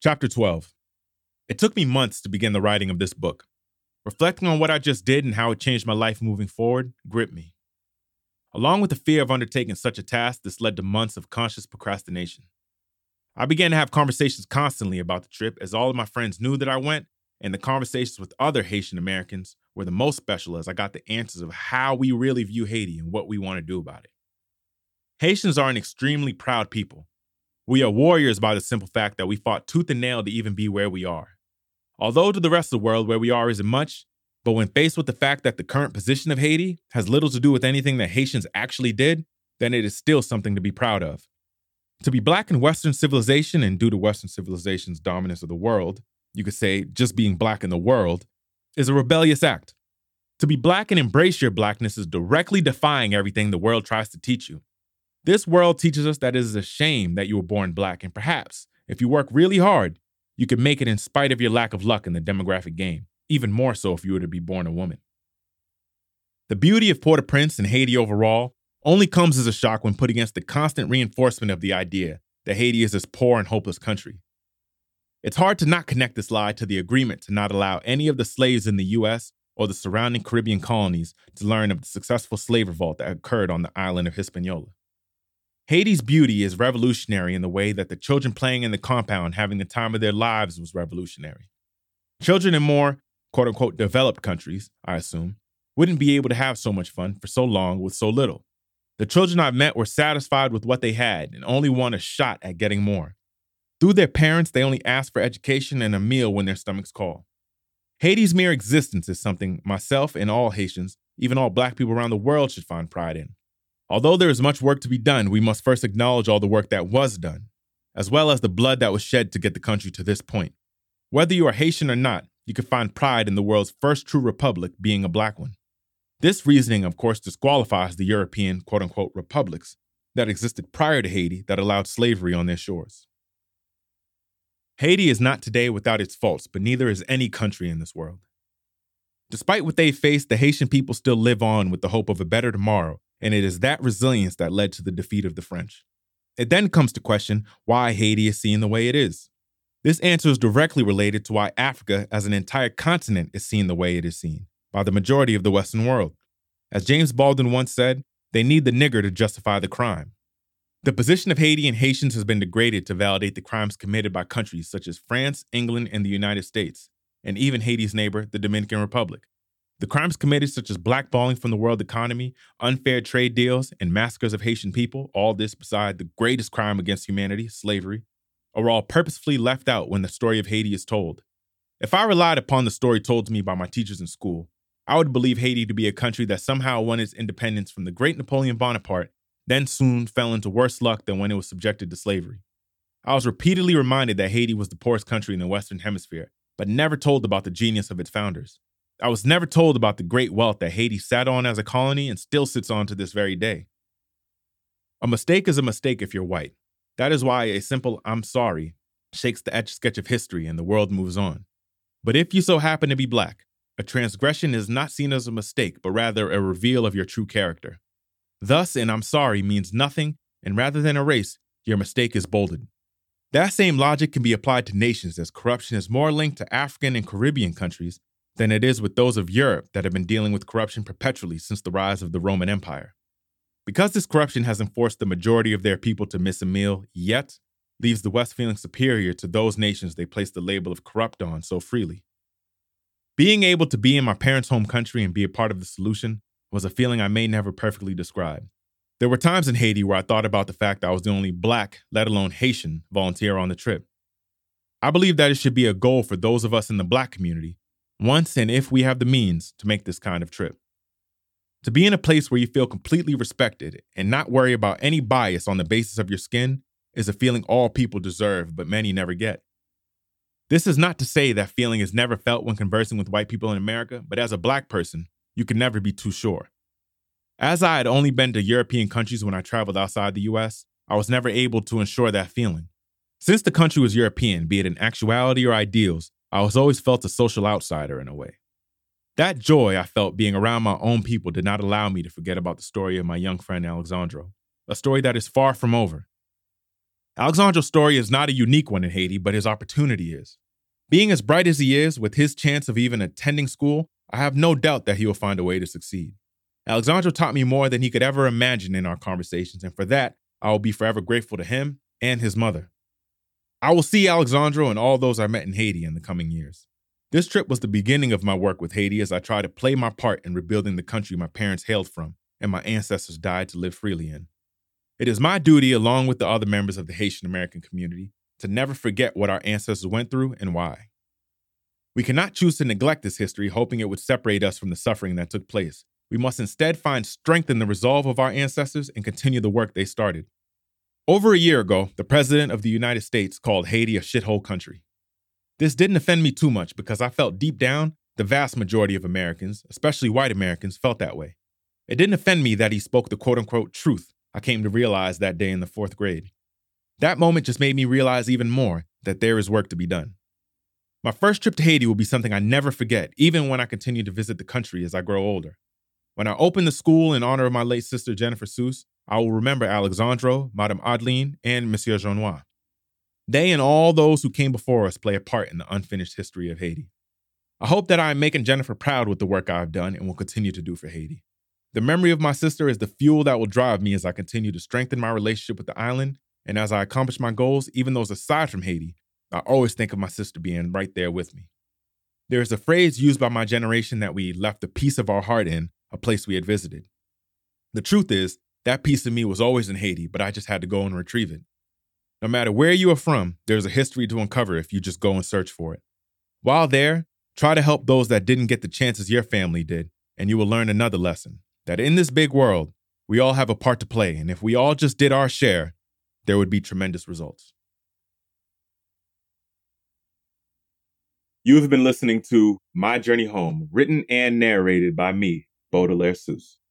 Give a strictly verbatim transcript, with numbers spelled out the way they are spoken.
Chapter twelve. It took me months to begin the writing of this book. Reflecting on what I just did and how it changed my life moving forward gripped me. Along with the fear of undertaking such a task, this led to months of conscious procrastination. I began to have conversations constantly about the trip as all of my friends knew that I went, and the conversations with other Haitian Americans were the most special as I got the answers of how we really view Haiti and what we want to do about it. Haitians are an extremely proud people. We are warriors by the simple fact that we fought tooth and nail to even be where we are. Although to the rest of the world where we are isn't much, but when faced with the fact that the current position of Haiti has little to do with anything that Haitians actually did, then it is still something to be proud of. To be black in Western civilization, and due to Western civilization's dominance of the world, you could say just being black in the world, is a rebellious act. To be black and embrace your blackness is directly defying everything the world tries to teach you. This world teaches us that it is a shame that you were born black, and perhaps, if you work really hard, you could make it in spite of your lack of luck in the demographic game, even more so if you were to be born a woman. The beauty of Port-au-Prince and Haiti overall only comes as a shock when put against the constant reinforcement of the idea that Haiti is this poor and hopeless country. It's hard to not connect this lie to the agreement to not allow any of the slaves in the U S or the surrounding Caribbean colonies to learn of the successful slave revolt that occurred on the island of Hispaniola. Haiti's beauty is revolutionary in the way that the children playing in the compound having the time of their lives was revolutionary. Children in more, quote-unquote, developed countries, I assume, wouldn't be able to have so much fun for so long with so little. The children I've met were satisfied with what they had and only want a shot at getting more. Through their parents, they only ask for education and a meal when their stomachs call. Haiti's mere existence is something myself and all Haitians, even all black people around the world, should find pride in. Although there is much work to be done, we must first acknowledge all the work that was done, as well as the blood that was shed to get the country to this point. Whether you are Haitian or not, you can find pride in the world's first true republic being a black one. This reasoning, of course, disqualifies the European, quote-unquote, republics that existed prior to Haiti that allowed slavery on their shores. Haiti is not today without its faults, but neither is any country in this world. Despite what they faced, the Haitian people still live on with the hope of a better tomorrow, and it is that resilience that led to the defeat of the French. It then comes to question why Haiti is seen the way it is. This answer is directly related to why Africa as an entire continent is seen the way it is seen by the majority of the Western world. As James Baldwin once said, they need the nigger to justify the crime. The position of Haiti and Haitians has been degraded to validate the crimes committed by countries such as France, England, and the United States, and even Haiti's neighbor, the Dominican Republic. The crimes committed such as blackballing from the world economy, unfair trade deals, and massacres of Haitian people, all this beside the greatest crime against humanity, slavery, are all purposefully left out when the story of Haiti is told. If I relied upon the story told to me by my teachers in school, I would believe Haiti to be a country that somehow won its independence from the great Napoleon Bonaparte, then soon fell into worse luck than when it was subjected to slavery. I was repeatedly reminded that Haiti was the poorest country in the Western Hemisphere, but never told about the genius of its founders. I was never told about the great wealth that Haiti sat on as a colony and still sits on to this very day. A mistake is a mistake if you're white. That is why a simple "I'm sorry" shakes the etch-a-sketch of history and the world moves on. But if you so happen to be black, a transgression is not seen as a mistake, but rather a reveal of your true character. Thus, an "I'm sorry" means nothing, and rather than erase, your mistake is bolded. That same logic can be applied to nations, as corruption is more linked to African and Caribbean countries than it is with those of Europe that have been dealing with corruption perpetually since the rise of the Roman Empire. Because this corruption hasn't forced the majority of their people to miss a meal yet, leaves the West feeling superior to those nations they place the label of corrupt on so freely. Being able to be in my parents' home country and be a part of the solution was a feeling I may never perfectly describe. There were times in Haiti where I thought about the fact that I was the only black, let alone Haitian, volunteer on the trip. I believe that it should be a goal for those of us in the black community, once and if we have the means to make this kind of trip. To be in a place where you feel completely respected and not worry about any bias on the basis of your skin is a feeling all people deserve, but many never get. This is not to say that feeling is never felt when conversing with white people in America, but as a black person, you can never be too sure. As I had only been to European countries when I traveled outside the U S, I was never able to ensure that feeling. Since the country was European, be it in actuality or ideals, I was always felt a social outsider in a way. That joy I felt being around my own people did not allow me to forget about the story of my young friend Alexandro, a story that is far from over. Alexandro's story is not a unique one in Haiti, but his opportunity is. Being as bright as he is, with his chance of even attending school, I have no doubt that he will find a way to succeed. Alexandro taught me more than he could ever imagine in our conversations, and for that, I will be forever grateful to him and his mother. I will see Alexandro and all those I met in Haiti in the coming years. This trip was the beginning of my work with Haiti as I try to play my part in rebuilding the country my parents hailed from and my ancestors died to live freely in. It is my duty, along with the other members of the Haitian American community, to never forget what our ancestors went through and why. We cannot choose to neglect this history, hoping it would separate us from the suffering that took place. We must instead find strength in the resolve of our ancestors and continue the work they started. Over a year ago, the President of the United States called Haiti a shithole country. This didn't offend me too much because I felt deep down the vast majority of Americans, especially white Americans, felt that way. It didn't offend me that he spoke the quote-unquote truth I came to realize that day in the fourth grade. That moment just made me realize even more that there is work to be done. My first trip to Haiti will be something I never forget, even when I continue to visit the country as I grow older. When I open the school in honor of my late sister Jennifer Seuss, I will remember Alexandro, Madame Adeline, and Monsieur Jaunois. They and all those who came before us play a part in the unfinished history of Haiti. I hope that I am making Jennifer proud with the work I've done and will continue to do for Haiti. The memory of my sister is the fuel that will drive me as I continue to strengthen my relationship with the island, and as I accomplish my goals, even those aside from Haiti, I always think of my sister being right there with me. There is a phrase used by my generation that we left a piece of our heart in a place we had visited. The truth is, that piece of me was always in Haiti, but I just had to go and retrieve it. No matter where you are from, there's a history to uncover if you just go and search for it. While there, try to help those that didn't get the chances your family did, and you will learn another lesson, that in this big world, we all have a part to play, and if we all just did our share, there would be tremendous results. You have been listening to My Journey Home, written and narrated by me, Baudelaire Seuss.